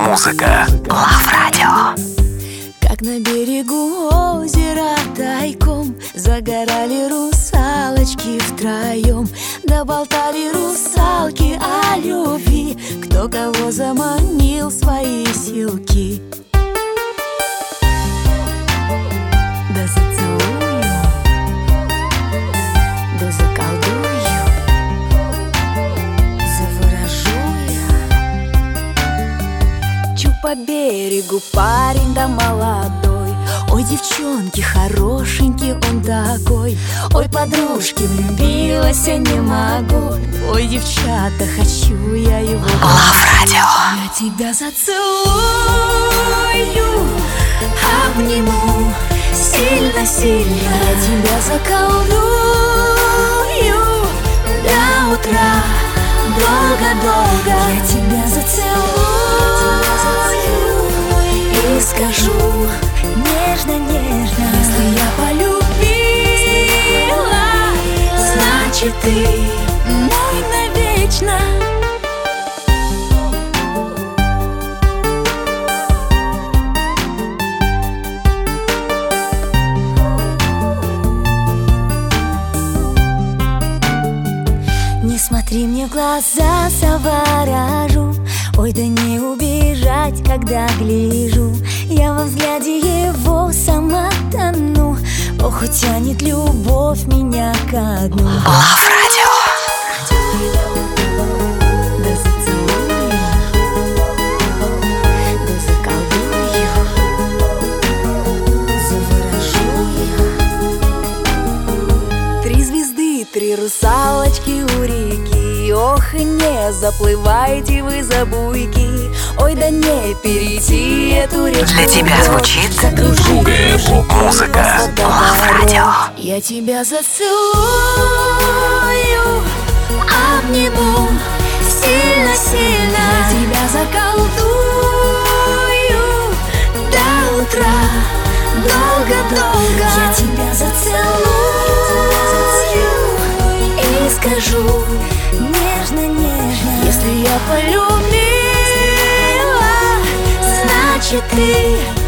Музыка. Love Radio. Как на берегу озера тайком загорали русалочки втроем, да болтали русалки о любви, кто кого заманил в свои силки. Да зацелую, да заколдую, заворожу я. Чу по берегу парень да молодой, ой, девчонки, хорошенький он такой. Ой, подружки, влюбилась я не могу. Ой, девчата, хочу я его. Love Radio. Я тебя зацелую, обниму сильно-сильно. Я тебя заколдую до утра, долго-долго. Я тебя зацелую и скажу нежно-нежно: если я полюбила, значит ты мой навечно. Не смотри мне в глаза, заворожу. Ой, да не убежать, когда гляжу. Я во взгляде его сама тону. Ох, утянет любовь меня ко дну. Love Radio. Да зацелую, да заколдую, заворожу я. Три звезды, три русалочки у реки. Ох, и не заплывайте вы за буйки. Ой, да не перейти эту речку. Для тебя звучит другая поп-музыка. Love Radio. Я тебя зацелую, обниму сильно-сильно. Я тебя заколдую до утра, долго-долго. Я тебя зацелую и скажу нежно-нежно: если я полюбила, значит ты